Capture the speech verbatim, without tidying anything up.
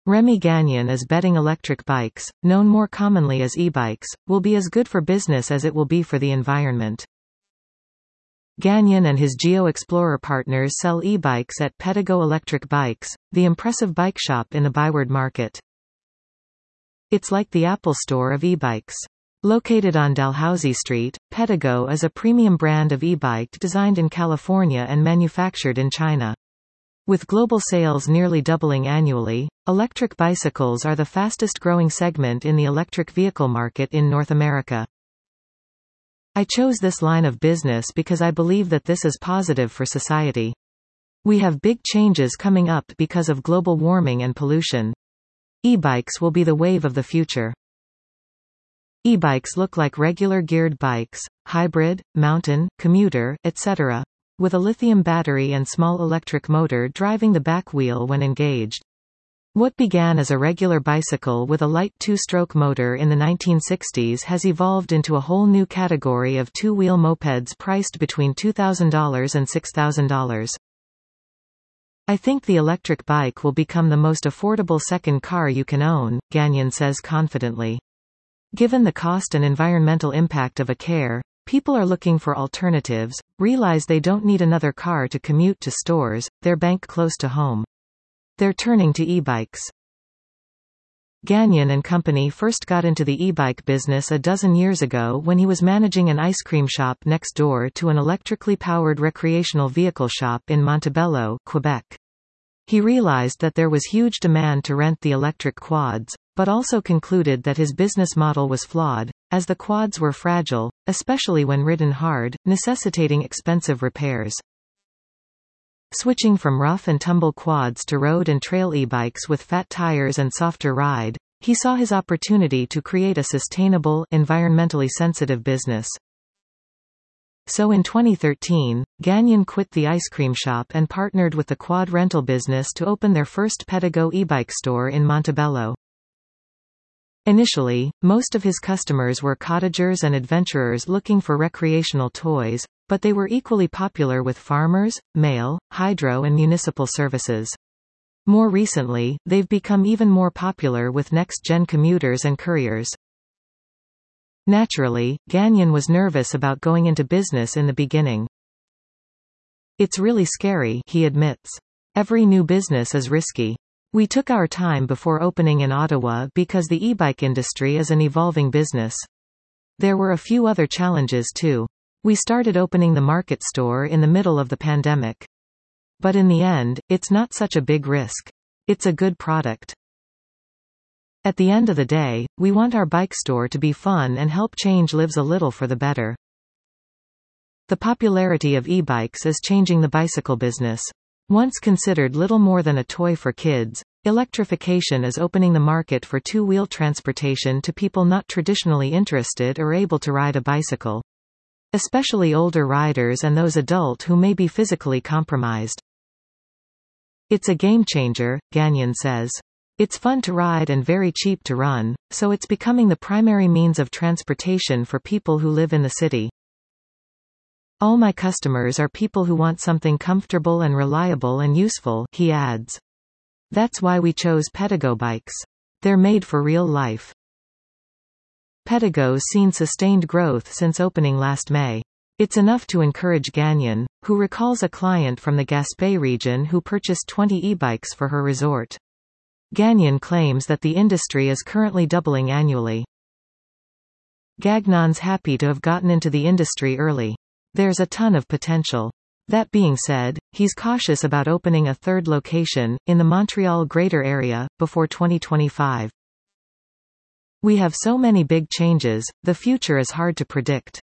Remy Gagnon is betting electric bikes, known more commonly as e-bikes, will be as good for business as it will be for the environment. Gagnon and his Geo Explorer partners sell e-bikes at Pedigo Electric Bikes, the impressive bike shop in the Byward Market. It's like the Apple Store of e-bikes. Located on Dalhousie Street, Pedigo is a premium brand of e-bike designed in California and manufactured in China. With global sales nearly doubling annually, electric bicycles are the fastest-growing segment in the electric vehicle market in North America. I chose this line of business because I believe that this is positive for society. We have big changes coming up because of global warming and pollution. E-bikes will be the wave of the future. E-bikes look like regular geared bikes, hybrid, mountain, commuter, et cetera, with a lithium battery and small electric motor driving the back wheel when engaged. What began as a regular bicycle with a light two-stroke motor in the nineteen sixties has evolved into a whole new category of two-wheel mopeds priced between two thousand dollars and six thousand dollars. I think the electric bike will become the most affordable second car you can own, Gagnon says confidently. Given the cost and environmental impact of a car, people are looking for alternatives, realize they don't need another car to commute to stores, their bank close to home. They're turning to e-bikes. Gagnon and Company first got into the e-bike business a dozen years ago when he was managing an ice cream shop next door to an electrically powered recreational vehicle shop in Montebello, Quebec. He realized that there was huge demand to rent the electric quads, but also concluded that his business model was flawed, as the quads were fragile, especially when ridden hard, necessitating expensive repairs. Switching from rough and tumble quads to road and trail e-bikes with fat tires and softer ride, he saw his opportunity to create a sustainable, environmentally sensitive business. So in twenty thirteen, Gagnon quit the ice cream shop and partnered with the quad rental business to open their first Pedigo e-bike store in Montebello. Initially, most of his customers were cottagers and adventurers looking for recreational toys, but they were equally popular with farmers, mail, hydro and municipal services. More recently, they've become even more popular with next-gen commuters and couriers. Naturally, Gagnon was nervous about going into business in the beginning. It's really scary, he admits. Every new business is risky. We took our time before opening in Ottawa because the e-bike industry is an evolving business. There were a few other challenges too. We started opening the market store in the middle of the pandemic. But in the end, it's not such a big risk. It's a good product. At the end of the day, we want our bike store to be fun and help change lives a little for the better. The popularity of e-bikes is changing the bicycle business. Once considered little more than a toy for kids, electrification is opening the market for two-wheel transportation to people not traditionally interested or able to ride a bicycle. Especially older riders and those adult who may be physically compromised. It's a game changer, Gagnon says. It's fun to ride and very cheap to run, so it's becoming the primary means of transportation for people who live in the city. All my customers are people who want something comfortable and reliable and useful, he adds. That's why we chose Pedigo bikes. They're made for real life. Pedigo's seen sustained growth since opening last May. It's enough to encourage Gagnon, who recalls a client from the Gaspé region who purchased twenty e-bikes for her resort. Gagnon claims that the industry is currently doubling annually. Gagnon's happy to have gotten into the industry early. There's a ton of potential. That being said, he's cautious about opening a third location, in the Montreal Greater Area, before twenty twenty-five. We have so many big changes, the future is hard to predict.